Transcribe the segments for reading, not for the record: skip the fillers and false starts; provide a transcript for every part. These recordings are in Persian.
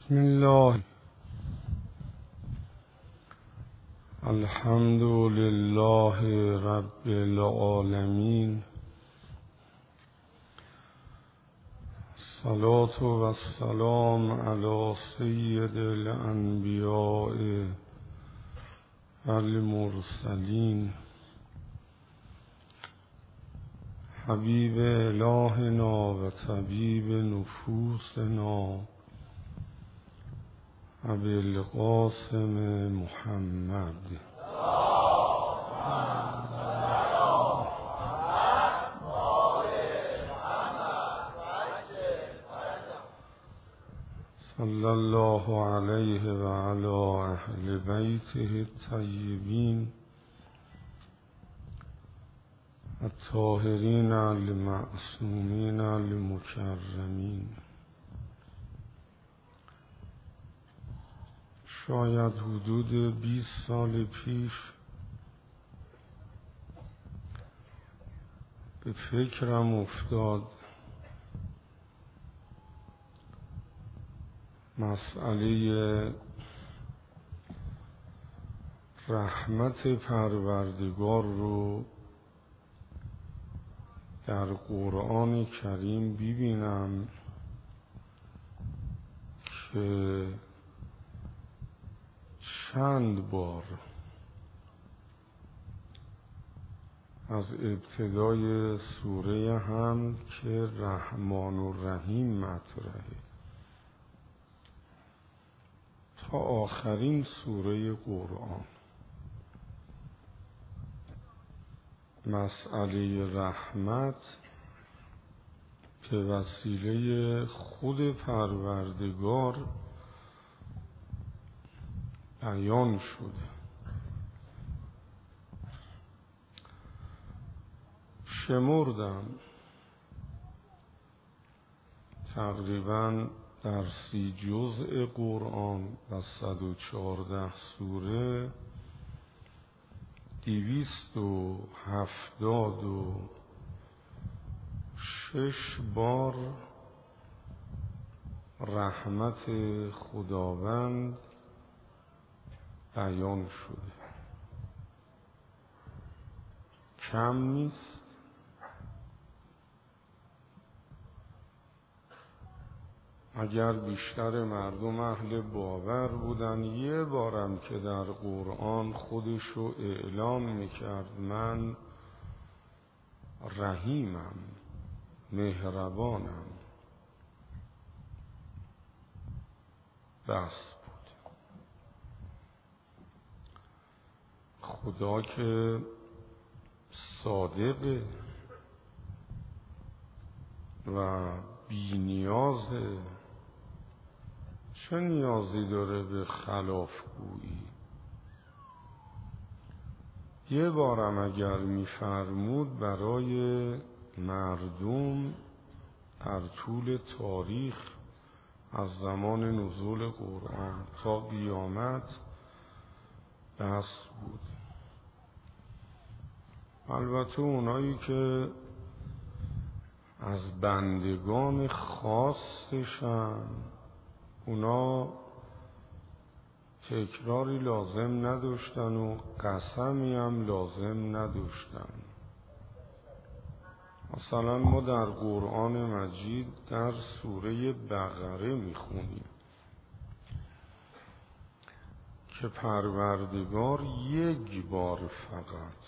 بسم الله الحمد لله رب العالمین الصلاة و السلام علی سید الانبیاء والمرسلین حبیب الهنا و طبیب نفوسنا ابی القاسم محمد صلی الله علیه و علی اهل بیته الطیبین الطاهرین المعصومین المکرمین. شاید حدود 20 سال پیش به فکرم افتاد مسئله رحمت پروردگار رو در قرآن کریم ببینم که چند بار از ابتدای سوره حمد که رحمان و رحیم مطرحه تا آخرین سوره قرآن مسئله رحمت به وسیله خود پروردگار بیان شده. شمردم تقریباً در 30 جزء قرآن و 114 سوره 276 بار رحمت خداوند بیان شده. کم نیست. اگر بیشتر مردم اهل باور بودن یه بارم که در قرآن خودشو اعلام میکرد من رحیمم مهربانم بس بود. خدا که صادقه و بی نیازه، چه نیازی داره به خلافگویی؟ یه بارم اگر میفرمود برای مردم در طول تاریخ از زمان نزول قرآن تا قیامت بس بود. البته اونایی که از بندگان خاصشن اونا تکراری لازم نداشتن و قسمی هم لازم نداشتن. مثلا ما در قرآن مجید در سوره بقره میخونیم که پروردگار یک بار فقط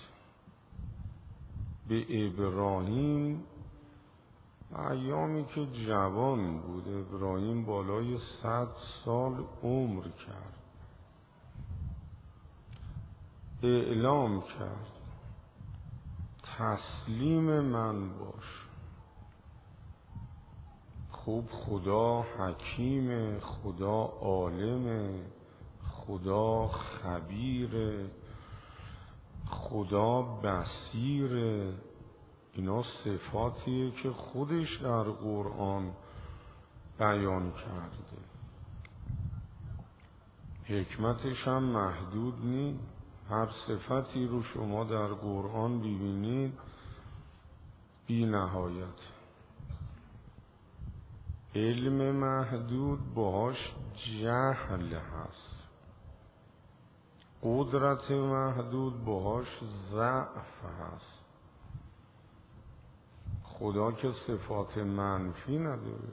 به ابراهیم ایامی که جوان بود، ابراهیم بالای 100 سال عمر کرد، اعلام کرد تسلیم من باش. خوب خدا حکیم، خدا عالم، خدا خبیر، خدا بصیر، اینا صفاتیه که خودش در قرآن بیان کرده. حکمتش هم محدود نیست. هر صفتی رو شما در قرآن ببینید بی نهایت. علم محدود باهاش جهل هست، قدرت محدود باهاش ضعف هست. خدا که صفات منفی نداره.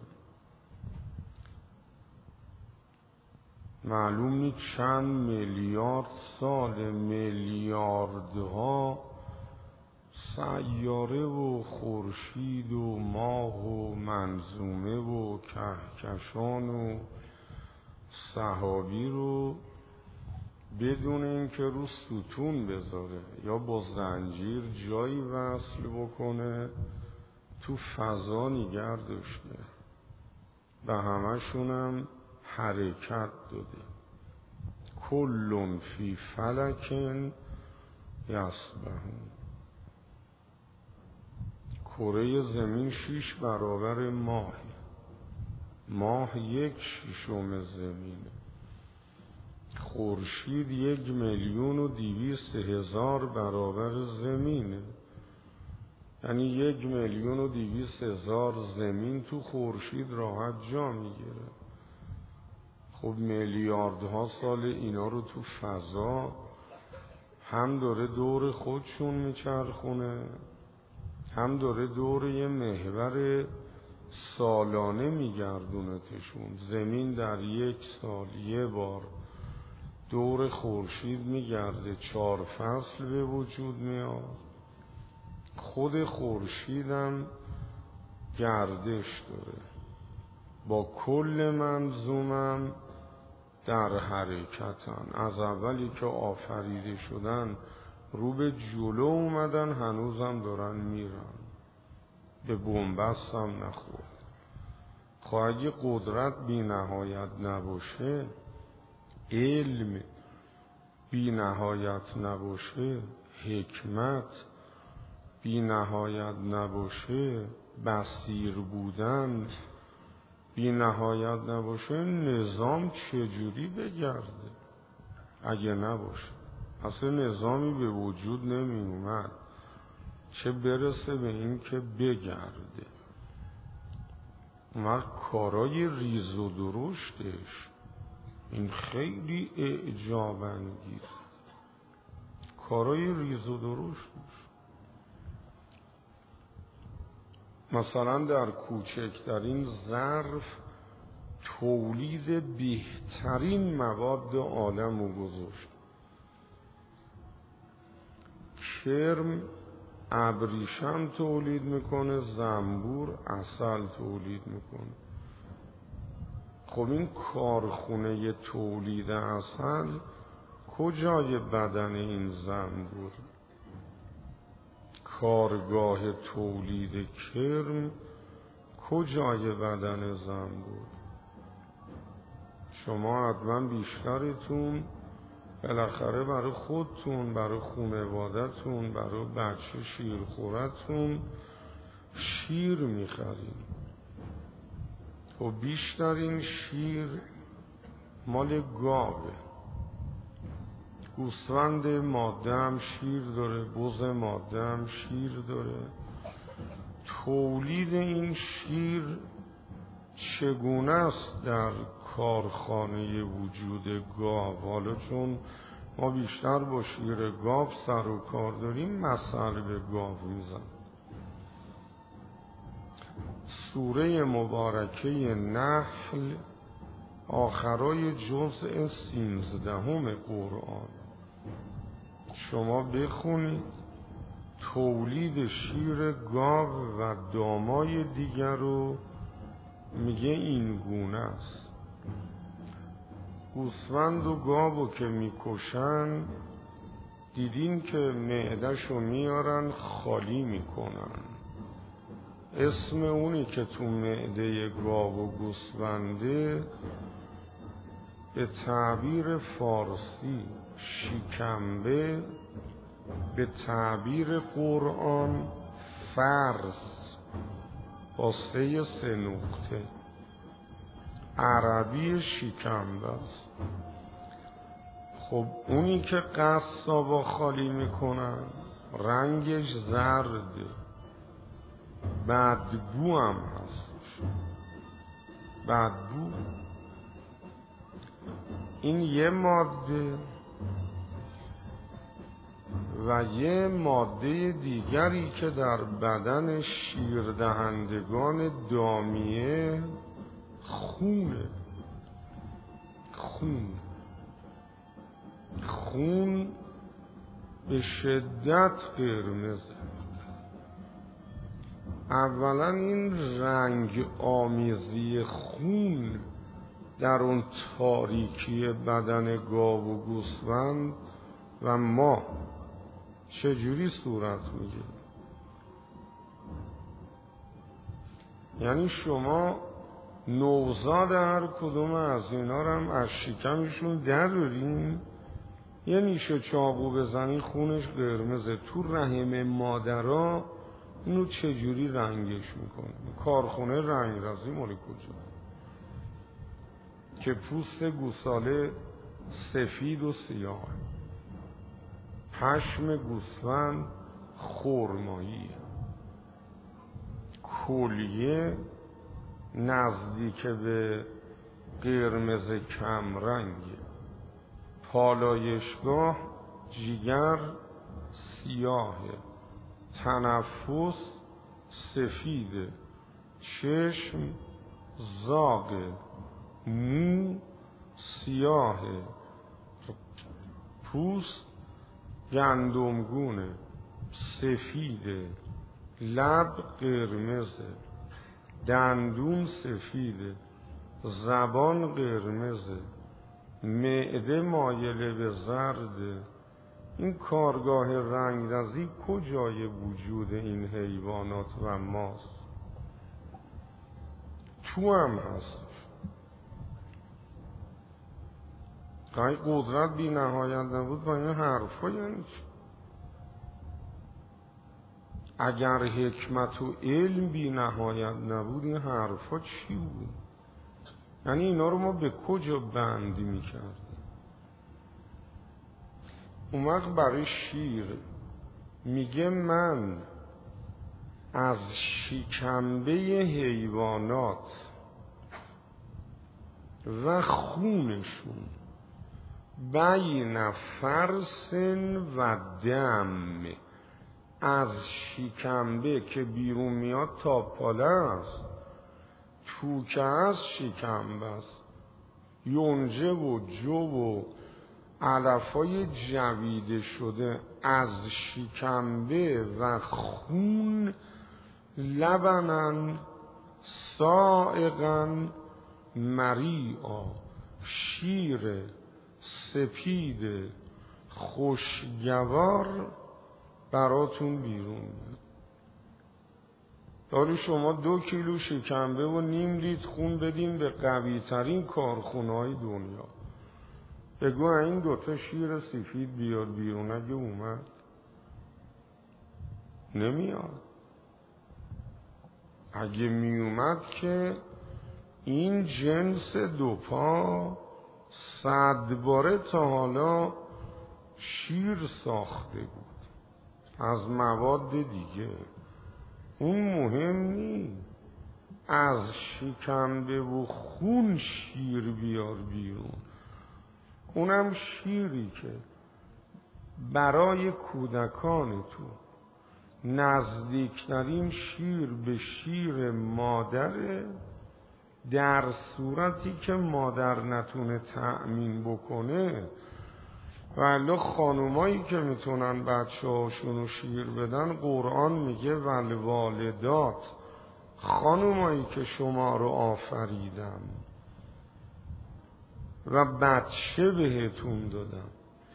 معلوم نیست چند میلیارد سال، میلیاردها سیاره و خورشید و ماه و منظومه و کهکشان و سحابی رو بدون اینکه رو ستون بذاره یا با زنجیر جایی وصل بکنه تو فضا نگه داشته، به همشونم حرکت داده. کلون فی فلکن یسبحون. کره زمین 6 برابر ماه 1/6 زمینه. خورشید 1,200,000 برابر زمینه، یعنی 1,200,000 زمین تو خورشید راحت جا میگیره. خب میلیاردها سال اینا رو تو فضا هم داره دور خودشون میچرخونه، هم داره دور یه محور سالانه میگردونتشون. زمین در 1 سال 1 بار دور خورشید میگرده، 4 فصل به وجود میاد. خود خورشیدم گردش داره، با کل منظومم در حرکتن. از اولی که آفریده شدن رو به جلو اومدن، هنوزم دارن میرن، به بنبست هم نخورد. خب اگه قدرت بی نهایت نباشه، علم بی نهایت نباشه، حکمت بی نهایت نباشه، بصیر بودن بی نهایت نباشه، نظام چجوری بگرده؟ اگه نباشه اصلا نظامی به وجود نمی اومد، چه برسه به این که بگرده. اون کارای ریز و درشتش این خیلی اعجاب انگیز، کارای ریز و درشتش. مثلا در کوچکترین ظرف تولید بهترین مواد عالم رو گذاشت. کرم ابریشم تولید میکنه، زنبور عسل تولید میکنه. خب این کارخونه تولید عسل کجای بدن این زنبور؟ کارگاه تولید کرم کجای بدن زنبور؟ شما حتما بیشترتون بالاخره برای خودتون، برای خانواده‌تون، برای بچه شیرخورتون شیر میخرین. و بیشترین شیر مال گاوه. گوسفند ماده هم شیر داره، بز ماده هم شیر داره. تولید این شیر چگونه است در کارخانه وجود گاو؟ حالا چون ما بیشتر با شیر گاو سر و کار داریم، مثل به گاو میزن. سوره مبارکه نحل آخرای جزء 13 قرآن شما بخونید، تولید شیر گاو و دامای دیگر رو میگه این گونه است. گوسفند و گاو که میکشن، دیدین که معده‌شو میارن خالی میکنن. اسم اونی که تو معده گاو و گوسفنده به تعبیر فارسی شکمبه، به تعبیر قرآن فرس با 3 نقطه، عربی شکمبه است. خب اونی که قصابا خالی میکنن رنگش زرده، بدبو هم هستش. بدبو. این یه ماده و یه ماده دیگری که در بدن شیردهندگان دامیه خونه. خون به شدت قرمزه. اولا این رنگ آمیزی خون در اون تاریکی بدن گاو و گوسفند و ماه چجوری صورت میگیره؟ یعنی شما نوزاد هر کدوم از اینا رو هم از شکمشون درارین، یه نیشه چاقو بزنی خونش قرمزه. تو رحم مادرها اینو چجوری رنگش میکنه؟ کارخونه رنگرزی مال کجا؟ که پوست گوساله سفید و سیاه، پشم گوسفند خرمایی، کلیه نزدیک به قرمز کمرنگه، پالایشگاه جگر سیاهه، تنفس سفیده، چشم زاغه، مو سیاهه، پوست گندمگونه سفیده، لب قرمزه، دندون سفیده، زبان قرمزه، معده مایل به زرده. این کارگاه رنگرزی کجای وجود این حیوانات و ماست؟ تو هم هستش. قای قدرت بی نهایت نبود با این حرفا یعنی چی؟ اگر حکمت و علم بی نهایت نبود این حرفا چی بود؟ یعنی اینا رو ما به کجا بندی میکردیم؟ اون وقت برای شیر میگه من از شکمبه حیوانات و خونشون بین فرس و دم، از شکمبه که بیرون میاد تا پاله است، تو که از شکمبه است، یونجه و جو و علفای جویده شده از شکمبه و خون، لبنن سائغن مریعا، شیر سپید خوشگوار براتون بیرون میاد. داری شما 2 کیلو شکمبه و نیم لیتر خون بدین به قوی ترین کارخونه‌های دنیا، بگو این 2 شیر سفید بیاد بیرون. اگه اومد نمیاد. اگه میومد که این جنس 2 پا 100 باره تا حالا شیر ساخته بود از مواد دیگه. اون مهم نی، از شکمبه و خون شیر بیار بیرون. اونم شیری که برای کودکان تو نزدیکترین شیر به شیر مادره، در صورتی که مادر نتونه تأمین بکنه. ولی خانومایی که میتونن بچه هاشونو شیر بدن، قرآن میگه والوالدات، خانومایی که شما رو آفریدم و بچه بهتون دادم،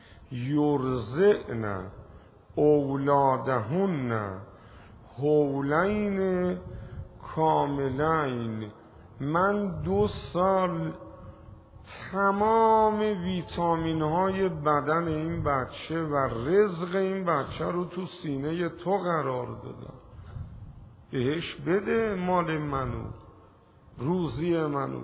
یرزعن اولادهن حولین کاملین، من 2 سال تمام ویتامین های بدن این بچه و رزق این بچه رو تو سینه تو قرار دادم، بهش بده مال منو، روزی منو.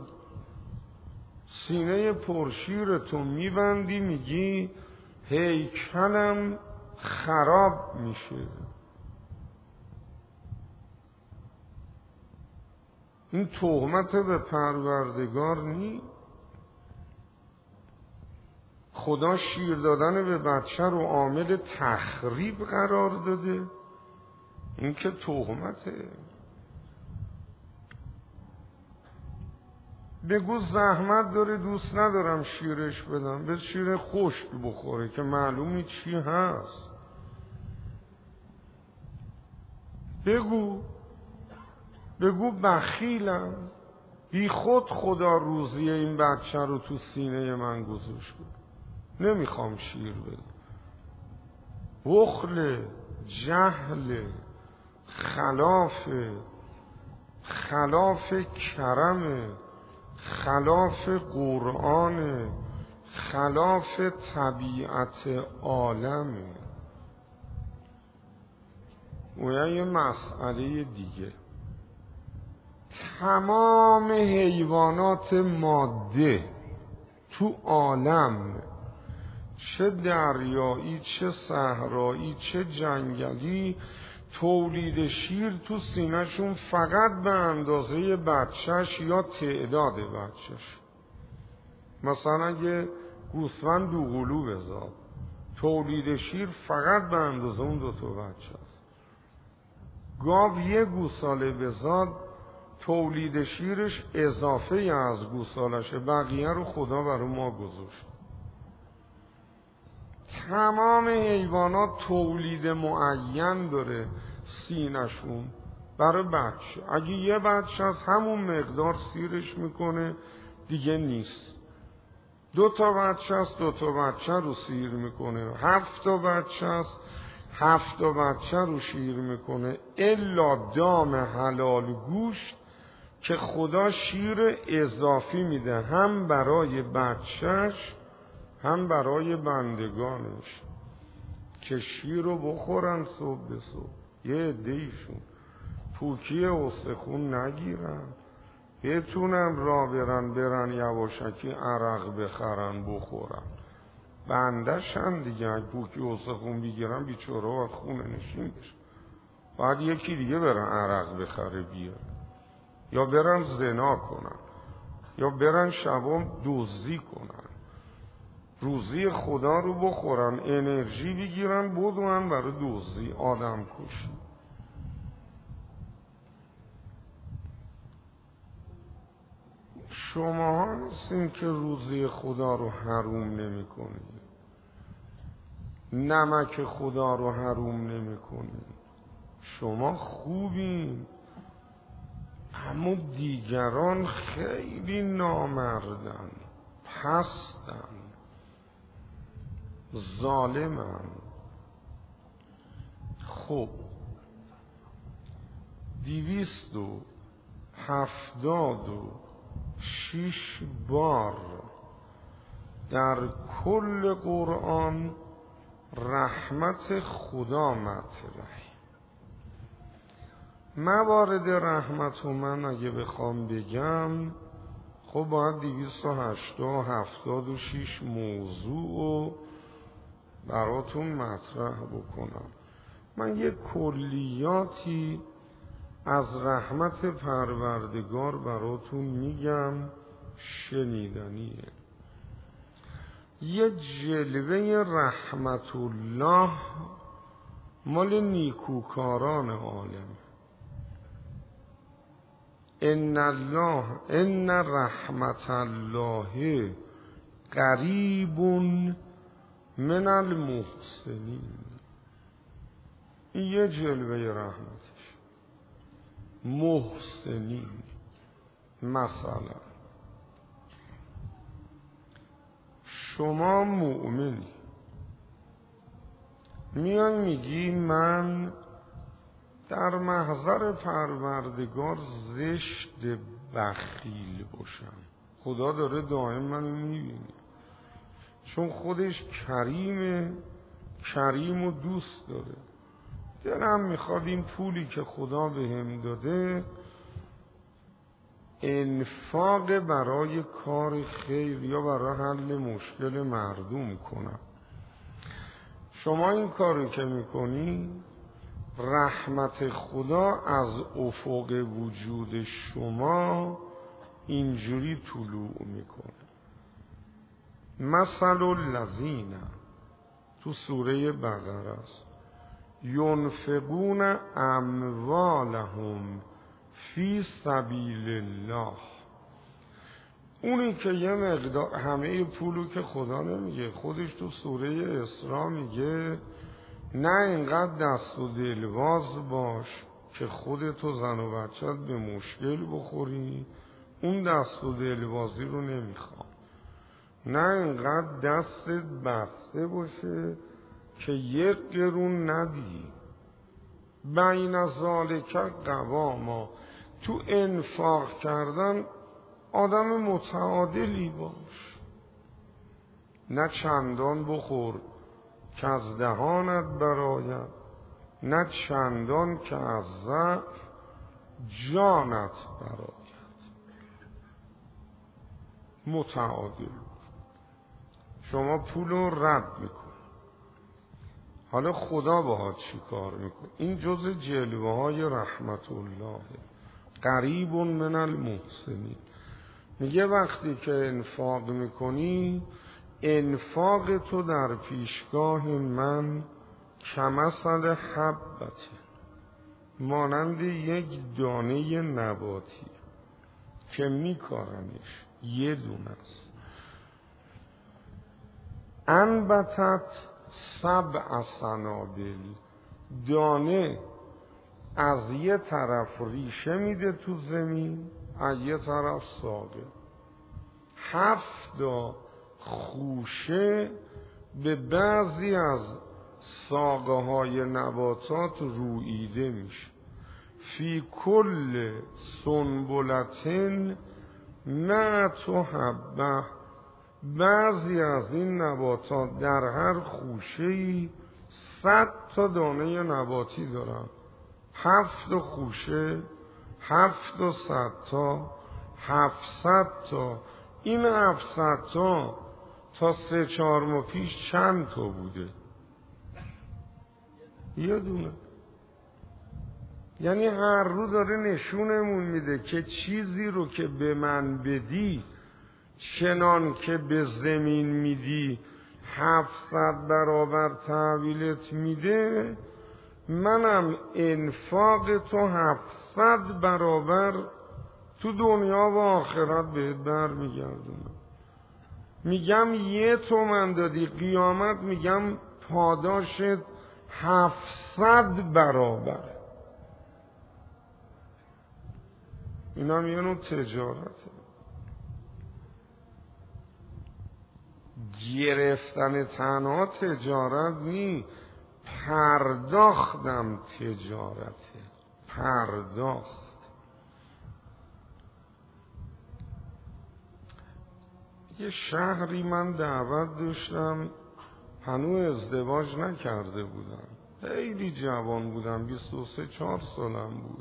سینه پرشیر تو میبندی، میگی هیکلم خراب میشه. این تهمت به پروردگار نی؟ خدا شیر دادن به بچه رو عامل تخریب قرار داده؟ این که تهمته. بگو زحمت داره دوست ندارم شیرش بدم، به شیر خشک بخوره که معلومی چی هست. بگو بخیلم، بی خود خدا روزی این بچه رو تو سینه من گذاشت، نمیخوام شیر بدم. بخل، جهل، خلاف کرم، خلاف قرآن، خلاف طبیعت عالمه. و یه مسئله دیگه، تمام حیوانات ماده تو عالم، چه دریایی، چه صحرایی، چه جنگلی، تولید شیر تو سینه‌شون فقط به اندازه بچهش یا تعداد بچهش. مثلا اگه گوسفند 2 قلو بزاد، تولید شیر فقط به اندازه اون 2 تا بچه است. گاو 1 گوساله بزاد، تولید شیرش اضافه از گوسالشه، بقیه رو خدا برای ما گذاشت. تمام حیوانات تولید معین داره سینه‌شون برای بچه. اگه یه بچه از همون مقدار سیرش میکنه دیگه نیست. 2 تا بچه است، 2 تا بچه رو سیر میکنه. 7 تا بچه است، 7 تا بچه رو شیر میکنه، الا دام حلال گوشت که خدا شیر اضافی میده، هم برای بچهش هم برای بندگانش، که شیر رو بخورن صبح به صبح. یه عده‌ایشون پوکی استخون نگیرن، بتونن را برن یواشکی عرق بخرن بخورن. بندشن دیگه. اگه پوکی استخون بگیرن بیچاره باید خونه نشین بشن، باید یکی دیگه برن عرق بخره بیاره، یا برن زنا کنن، یا برن شبام دزدی کنن، روزی خدا رو بخورن، انرژی بگیرن بدون برای دزدی، آدم کشی. شما هستین که روزی خدا رو حروم نمی کنید، نمک خدا رو حروم نمی کنید. شما خوبین، اما دیگران خیلی نامردن، پستن، ظالمن. خب 276 بار در کل قرآن رحمت خدا مطرحه. موارد رحمت و من اگه بخوام بگم، خب باید 276 موضوع براتون مطرح بکنم. من یه کلیاتی از رحمت پروردگار براتون میگم، شنیدنیه. یه جلوه رحمت الله مال نیکوکاران عالم. ان رحمت الله قریب من المحسنین. این یه جلوه رحمتش. محسنین، مثلا شما مؤمنی، میای میگی من در محضر پروردگار زشت بخیل باشم. خدا داره دائم منو میبینه، چون خودش کریمه، کریم و دوست داره. دلم میخواد این پولی که خدا بهم داده انفاق برای کار خیر یا برای حل مشکل مردم کنم. شما این کارو که میکنی رحمت خدا از افق وجود شما اینجوری طلوع میکنه. مثل الذین تو سوره بقره است، ینفقون اموالهم فی سبیل الله. اونی که یه مقدار، همه پولو که خدا نمیگه، خودش تو سوره اسراء میگه نه اینقدر دست و دلواز باش که خودتو زن و بچت به مشکل بخوری، اون دست و دلوازی رو نمیخوام. نه اینقدر دستت بسته باشه که یک قرون ندی. بین ذالک قواما، تو انفاق کردن آدم متعادلی باش. نه چندان بخور که از دهانت براید، نه چندان که از ضعف جانت براید. متعادل. شما پول رو رد میکن، حالا خدا باهات چی کار میکنه؟ این جز جلوه های رحمت الله، قریب من المحسنین. میگه وقتی که انفاق میکنی، انفاق تو در پیشگاه من کمثل حبته، مانند یک دانه نباتی که میکارنش، یه دونه است. انبتت 7 سنابل، دانه از یه طرف ریشه میده تو زمین، از یه طرف ساقه. 7 خوشه به بعضی از ساقه های نباتات روییده میشه. فی کل سنبلتن 100 حبه، بعضی از این نباتات در هر خوشه‌ای 100 تا دانه نباتی دارن. 7 خوشه، 7 و 100 تا، 700 تا. این 700 تا 3-4 ماه پیش چند تا بوده؟ یه دونه. یعنی هر رو داره نشونمون میده که چیزی رو که به من بدی، چنان که به زمین میدی 700 برابر تحویلت میده، منم انفاق تو 700 برابر تو دنیا و آخرت بهت برمیگردونم. میگم 1 تومن دادی، قیامت میگم پاداشت 700 برابر. اینا یه نوع تجارته. گرفتن تنها تجارت نی، پرداختم تجارته. پرداخت. یه شهری من دعوت داشتم، هنوز ازدواج نکرده بودم، خیلی جوان بودم، 23-4 سالم بود.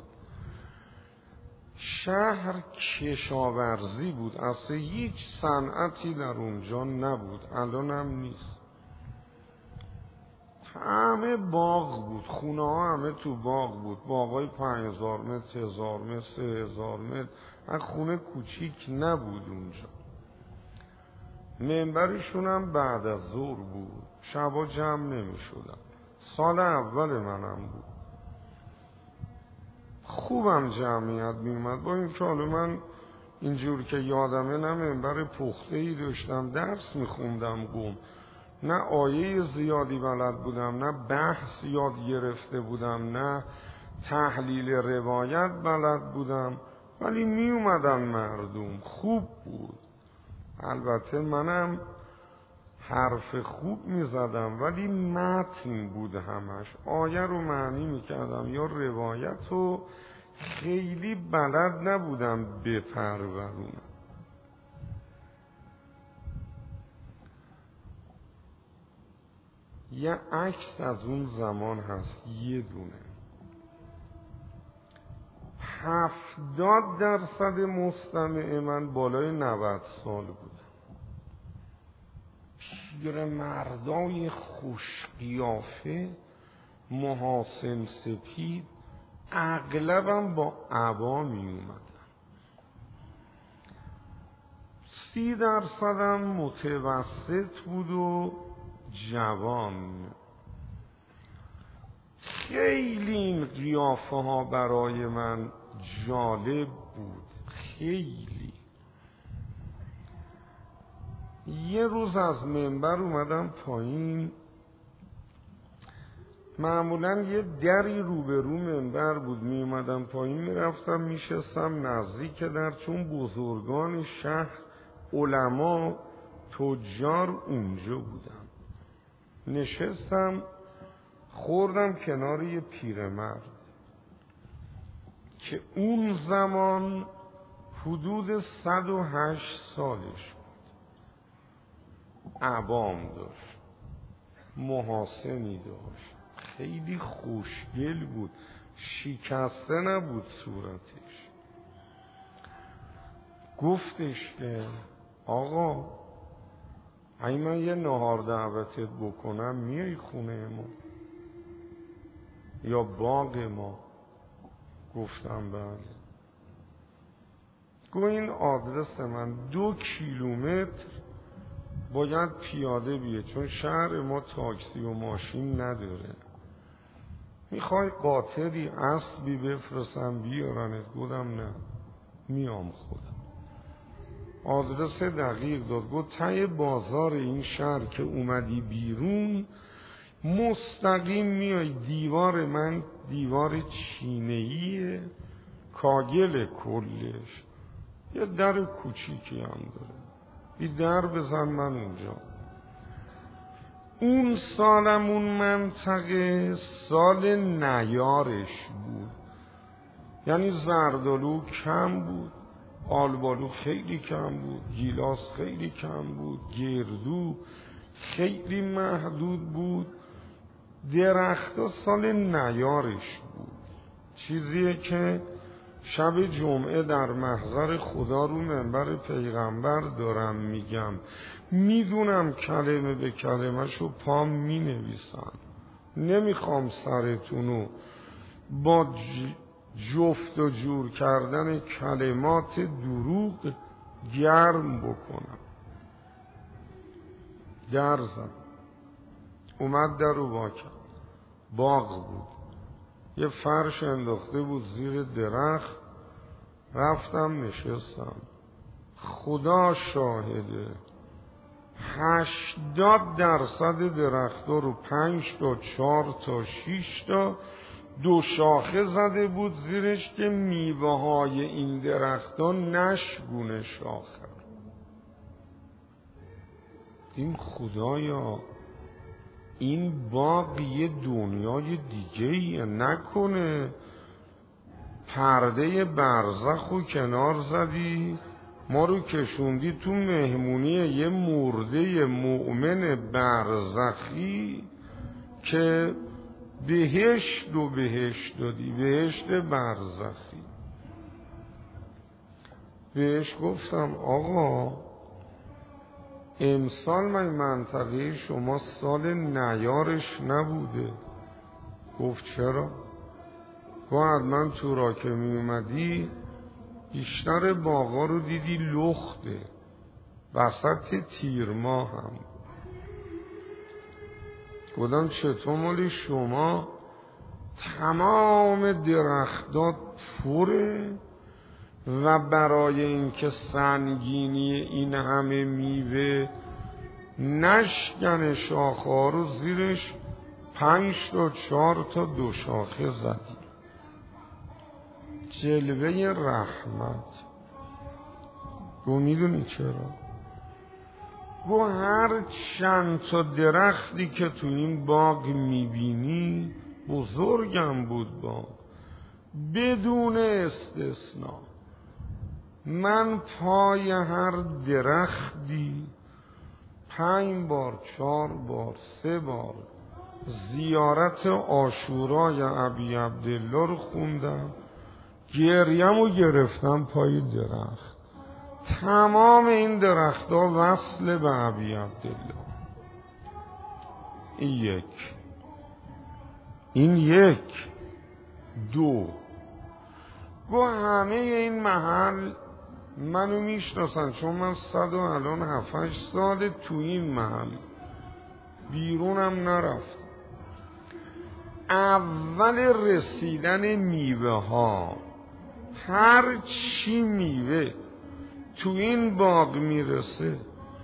شهر کشاورزی بود، اصلا هیچ صنعتی در اونجا نبود، الان هم نیست. همه باغ بود، خونه ها همه تو باغ بود، باغای 5000 متر، 1000 متر، 3000 متر. از خونه کوچیک نبود اونجا. منبرشون هم بعد از ظهر بود، شبا جمع نمی شدن. سال اول منم بود. خوبم جمعیت می اومد، با این که حالا من اینجور که یادمه نه منبر پخته‌ای داشتم، درس می خوندم قوم، نه آیه زیادی بلد بودم، نه بحث یاد گرفته بودم، نه تحلیل روایت بلد بودم، ولی می اومدن مردم، خوب بود. البته منم حرف خوب می زدم، ولی متن بود همش، آیه رو معنی می کردم یا روایت رو خیلی بلد نبودم بپرورونم. یه عکس از اون زمان هست، یه دونه. 70% مستمع من بالای 90 سال بود. پیر مردای خوش قیافه، محاسن سپید اغلبم با عبا می اومدن. 30% متوسط بود و جوان. خیلی این قیافه ها برای من جالب بود، خیلی. یه روز از منبر اومدم پایین، معمولا یه دری روبرو منبر بود، می اومدم پایین می رفتم می شستم نزدیک در، چون بزرگان شهر، علما، تجار اونجا بودن. نشستم خوردم کنار یه پیرمرد که اون زمان حدود 108 سالش بود. عبام داشت، محاسنی داشت، خیلی خوشگل بود، شکسته نبود صورتش. گفتش که آقا اگه من یه نهار دعوتت بکنم میای خونه ما یا باغ ما؟ گفتم بله. گو این آدرس من 2 کیلومتر باید پیاده بیه، چون شهر ما تاکسی و ماشین نداره. میخوای قاطری اسبی بفرستم بیارنت؟ گفتم نه، میام خودم. آدرس دقیق داد. گفت ته بازار این شهر که اومدی بیرون مستقیم میای، دیوار من دیوار چینه‌ایه، کاگل کلش، یه در کوچیکی هم داره، بی در بزن من اونجا. اون سالم اون منطقه سال نیارش بود، یعنی زردالو کم بود، آلبالو خیلی کم بود، گیلاس خیلی کم بود، گردو خیلی محدود بود. درختا سال نیارش بود، چیزیه که شب جمعه در محضر خدا رو منبر پیغمبر دارم میگم، میدونم کلمه به کلمه شو پام مینویسم، نمیخوام سرتونو با جفت و جور کردن کلمات دروغ گرم بکنم. در زد، اومد در رو واکن، باغ بود، یه فرش انداخته بود زیر درخت. رفتم نشستم، خدا شاهده 80% درخت‌ها رو 5 تا 4 تا 6 تا 2 شاخه زده بود زیرش که میوه های این درخت‌ها نشگونه شاخه. این خدایا این باغ یه دنیای دیگه‌ایه، نکنه پرده برزخ رو کنار زدی ما رو کشوندی تو مهمونی یه مرده مؤمن برزخی که بهشت و بهشت دادی، بهشت برزخی. بهش گفتم آقا امسال من منطقه شما سال نیارش نبوده. گفت چرا؟ گفت من تو را که می اومدی بیشتر باغا رو دیدی لخته، وسط تیر ماه هم. گفتم چطور مالی شما تمام درختات پره و برای اینکه سنگینی این همه میوه نشکن شاخه ها رو زیرش 5 تا 4 تا 2 شاخه زدی. جلوه رحمت. گو میدونی چرا؟ گو هر چند تا درختی که تو این باغ میبینی، بزرگم بود باغ، بدون استثناء من پای هر درختی 5 بار 4 بار 3 بار زیارت عاشورای ابی عبدالله رو خوندم، گریم رو گرفتم پای درخت. تمام این درخت ها وصل به ابی عبدالله. این یک. این یک. دو، گو همه این محل منو میشناسن، چون من 107 سال تو این محل بیرونم نرفتم. اول رسیدن میوه ها، هر چی میوه تو این باغ میرسه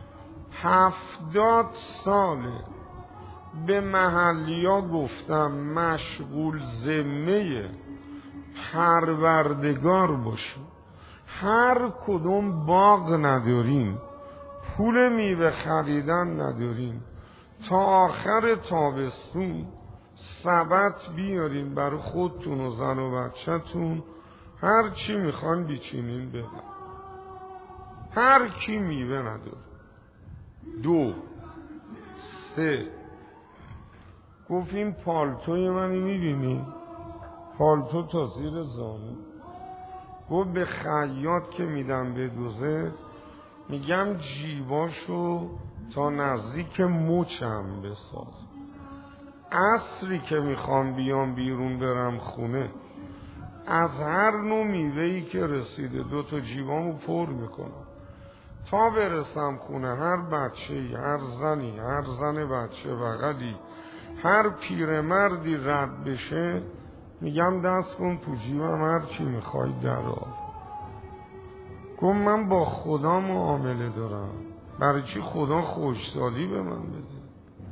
70 ساله به محلیا گفتم مشغول ذمه پروردگار باشیم. هر کدوم باغ نداریم، پول میوه خریدن نداریم، تا آخر تابستون سبت بیارین برای خودتون و زن و بچه‌تون، هر چی میخوان بیچینین ببر. هر کی میوه نداره. 2 3 گفت این پالتوی منی میبینی؟ پالتو تا زیر زانو. گفت به خیاط که میدم بدوزه میگم جیباشو تا نزدیک مچم بساز. عصری که میخوام بیام بیرون برم خونه، از هر نوع میوهی که رسیده 2 تا جیبامو پر میکنم تا برسم خونه. هر بچه‌ای، هر زنی، هر زن بچه بغلی، هر پیرمردی رد بشه میگم دست کن تو جیبم، هر چی میخوای در آور. گفت من با خدا معامله دارم، برای چی خدا خوشسالی به من بده؟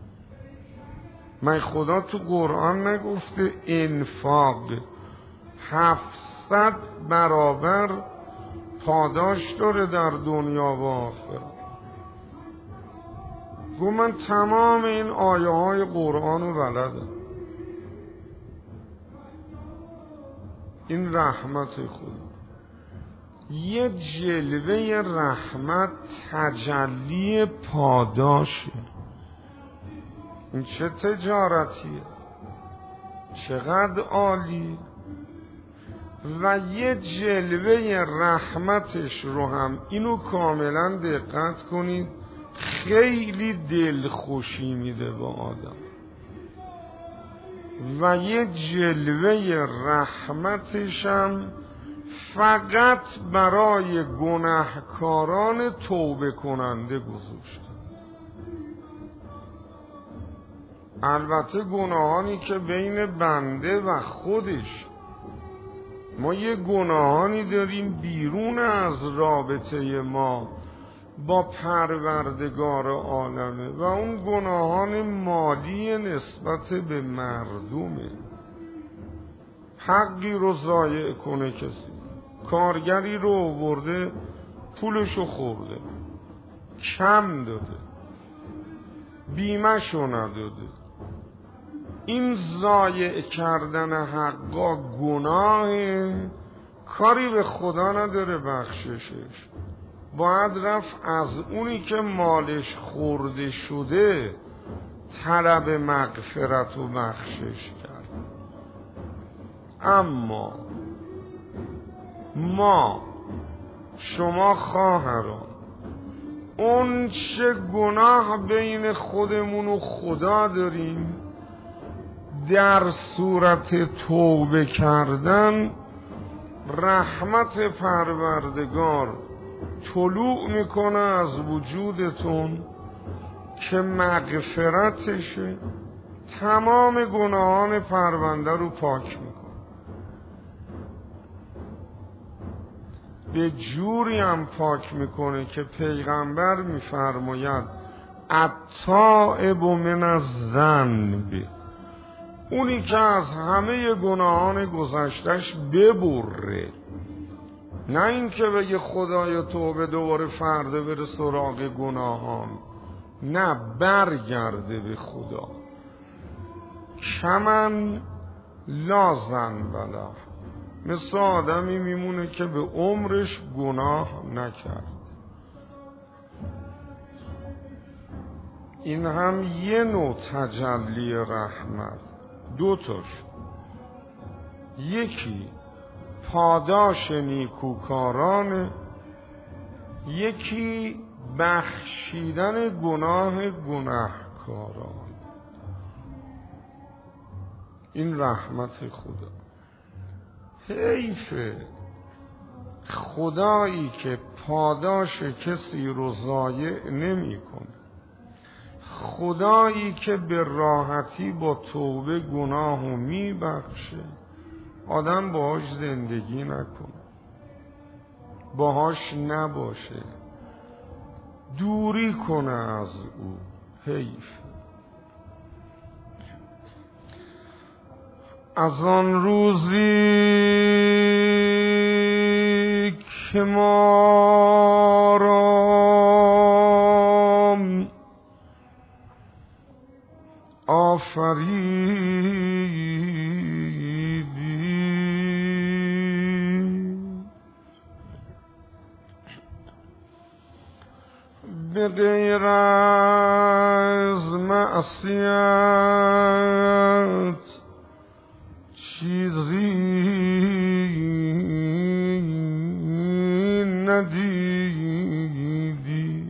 من خدا تو قرآن نگفته انفاق 700 برابر پاداش داره در دنیا و آخرت؟ گفت من تمام این آیه های قرآن رو بلدم. این رحمت خدا. یه جلوه رحمت تجلی پاداشه. این چه تجارتیه، چقدر عالی. و یه جلوه رحمتش رو هم اینو کاملا دقت کنید خیلی دلخوشی میده به آدم. و یه جلوه رحمتش هم فقط برای گناهکاران توبه کننده گذاشته. البته گناهانی که بین بنده و خودش، ما یه گناهانی داریم بیرون از رابطه ما با پروردگار عالمه و اون گناهان مالی نسبت به مردمه. حقی رو ضایع کنه کسی، کارگری رو آورده پولشو خورده، کم داده، بیمه‌شو نداده. این ضایع کردن حقا گناه، کاری به خدا نداره بخششش. باید رفت از اونی که مالش خورده شده طلب مغفرت و بخشش کرد. اما ما، شما خواهران، اون چه گناه بین خودمون و خدا داریم، در صورت توبه کردن رحمت پروردگار طلوع میکنه از وجودتون که مغفرتشه، تمام گناهان پرونده رو پاک میکنه. به جوری هم پاک میکنه که پیغمبر میفرماید التائب من الذنب، اونی که از همه گناهان گذشتش ببره، نه این که بگه خدایا توبه دوباره فردا بره سراغ گناهان، نه، برگرده به خدا. کمن لازن بلا، مثل آدمی میمونه که به عمرش گناه نکرد. این هم یه نوع تجلی رحمت. 2 تاش، یکی پاداش نیکوکارانه، یکی بخشیدن گناه گناهکاران. این رحمت خدا. حیفه خدایی که پاداش کسی رو ضایع نمی‌کنه، خدایی که به راحتی با توبه گناهو میبخشه، آدم باهاش زندگی نکنه، باهاش نباشه، دوری کنه از او. حیف. از آن روزی که ما را آفریدی به غیر از معصیت چیزی ندیدی،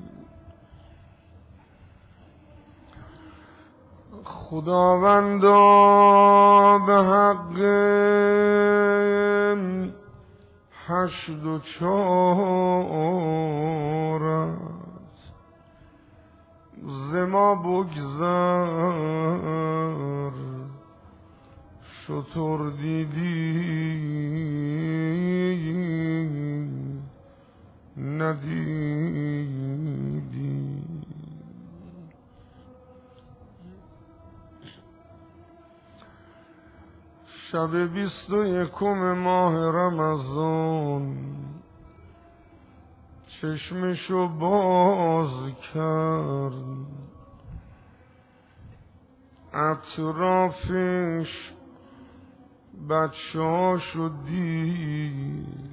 خداوندا به حق هشت و چارت ز ما بگذر، شتر دیدی ندیدی. شب 21 ماه رمضان چشمشو باز کرد، اطرافش بچه‌هاشو دید.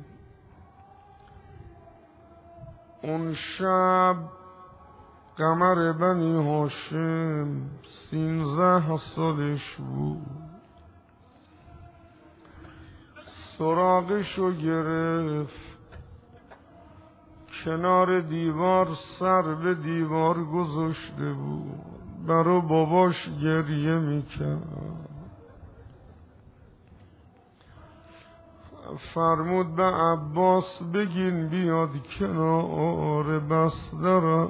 اون شب قمر بنی هاشم 13 سالش بود. سراغشو گرفت، کنار دیوار سر به دیوار گذاشته بود، برا باباش گریه میکرد. فرمود به عباس بگین بیاد کنار بستر.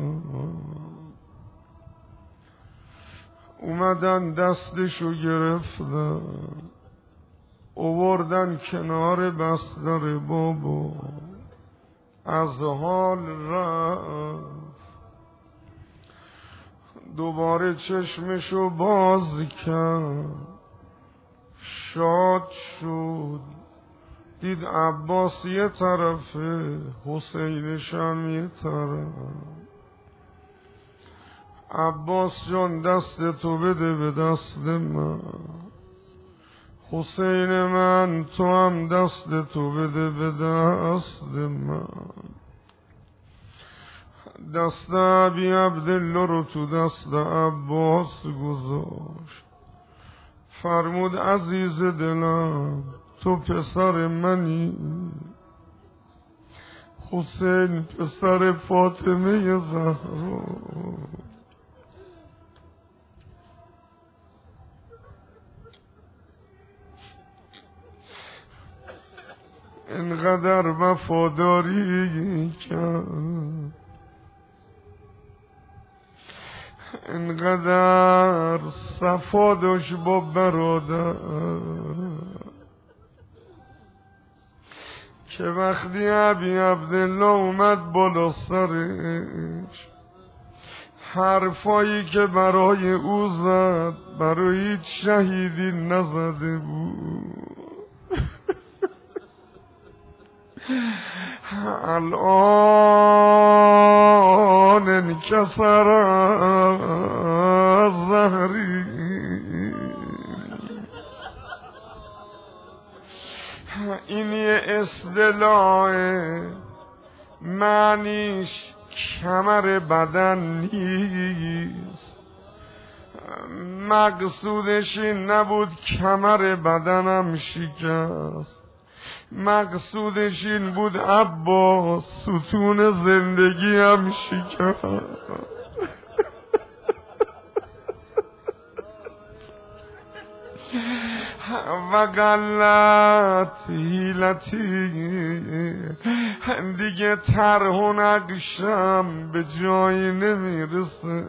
اومدن دستشو گرفتن، آوردن کنار بستر بابا، از حال رفت. دوباره چشمشو باز کرد، شاد شد، دید عباس یه طرفه، حسینش هم یه طرف. عباس جان دست تو بده به دست من، حسین من تو هم دست تو بده به دست من. دست ابی عبدالله رو تو دست عباس گذاشت، فرمود عزیز دلم تو پسر منی، حسین پسر فاطمه زهرا. انقدر وفاداری کرد، انقدر صفا داشت با برادر، که وقتی ابی عبدالله اومد بالا سرش، حرفایی که برای او زد برای هیچ شهیدی نزده بود. الان انکسر از ظهری، این یه اصطلاح، معنیش کمر بدن نیست، مقصودش این نبود کمر بدنم شکست، مقصودش این بود عباس ستون زندگی هم شکست. و قلت حیلتی، دیگه طرح و نقشم به جایی نمیرسه،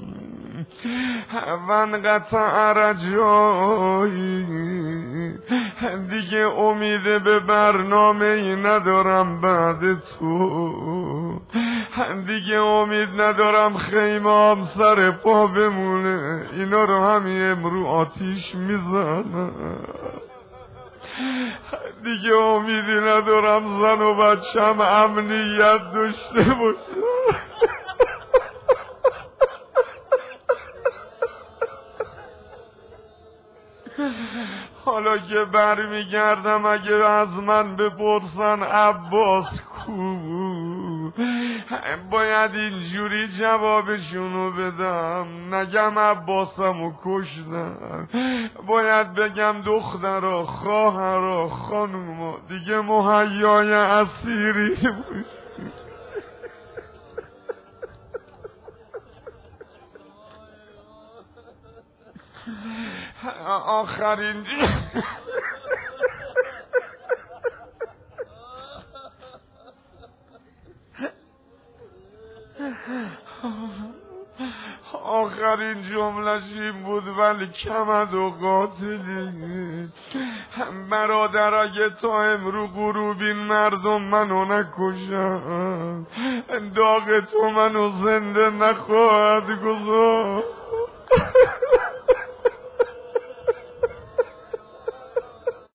وانقطع رجایی، دیگه امید به برنامه ای ندارم بعد تو، دیگه امید ندارم خیمام سر پا بمونه، اینا رو همین امرو آتیش میزنم، دیگه امیدی ندارم زن و بچم امنیت داشته باشه. حالا که برمیگردم اگه از من بپرسن عباس کو، باید اینجوری جوابشونو بدم، نگم عباسمو کشتن، باید بگم دخترا خواهرا خانوما دیگه مهیای اسیری بود. آخرین آخرین جمله‌ش این بود ولی کمد و قاتلی، برادر اگه تا امرو غروبین مردم منو نکشن، داغ تو منو زنده نخواهد گذاشت.